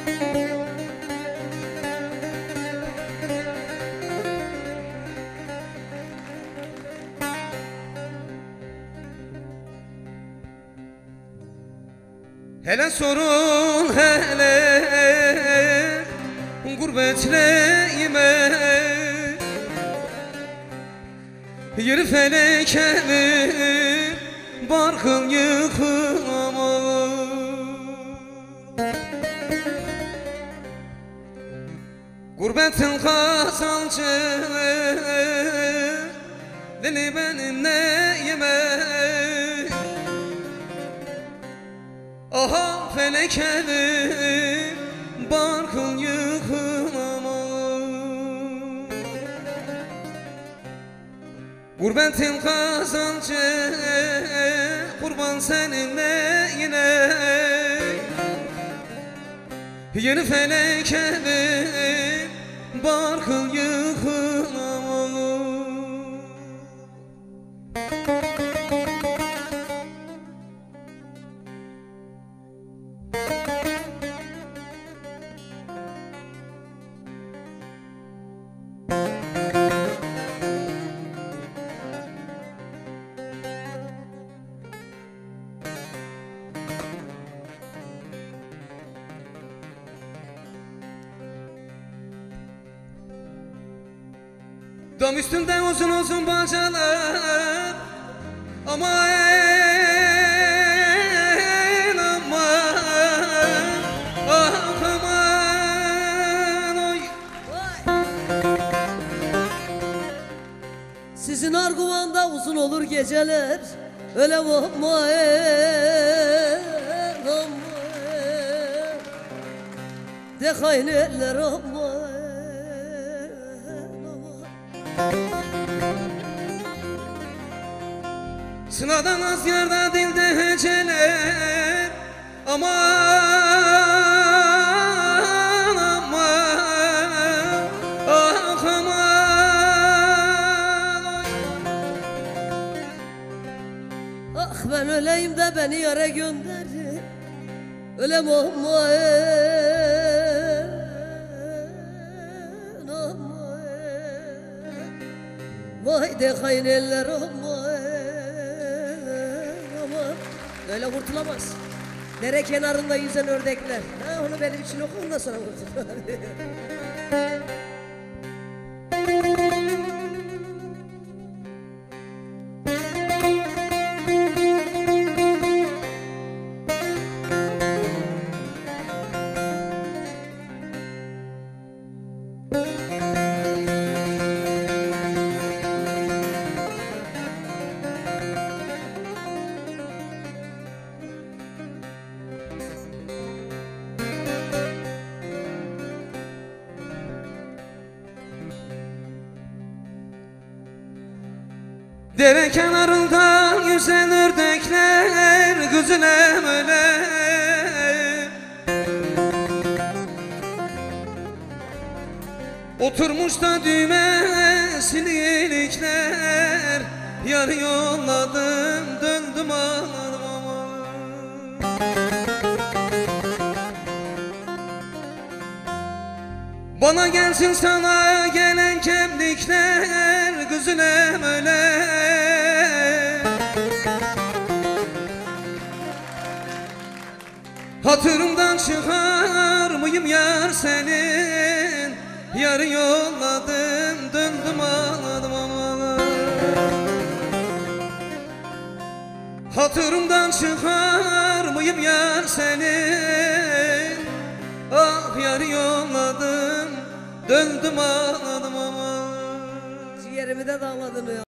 Hele sorun hele gurbetleyime, yeri felek evi barkın yıkılama. Gurbetin kazancı dili benim neyime. Aha felek evi barkın yıkılama. Gurbetin kazancı kurban seninle yine. Yeni felek evi barkın yıkılama. Dam üstünde uzun uzun bacalar, aman aman, ah aman oy. Sizin Arguvan'da uzun olur geceler, öyle vahma aman. De hayneller aman. Sınadan az yerde dilde heceler, aman aman, ah aman oy. Ah ben öleyim de beni yere gönderin, ölem aman aman. Vay de hayneller aman. Öyle kurtulamaz. Dere kenarında yüzen ördekler. Ha, onu benim için oku, ondan sonra kurtul. Dere kenarında yüzen ördekler, güzelim öyle. Oturmuş da düğmesini ilikler, yarı yolladım döndüm ağladım aman. Bana gelsin sana gelen kemlikler, güzelim öyle. Hatırımdan çıkar mıyım yar senin, yarı yolladım döndüm ağladım aman. Hatırımdan çıkar mıyım yar senin, ah yarı yolladım döndüm ağladım aman. Ciğerimi de dağladın ya.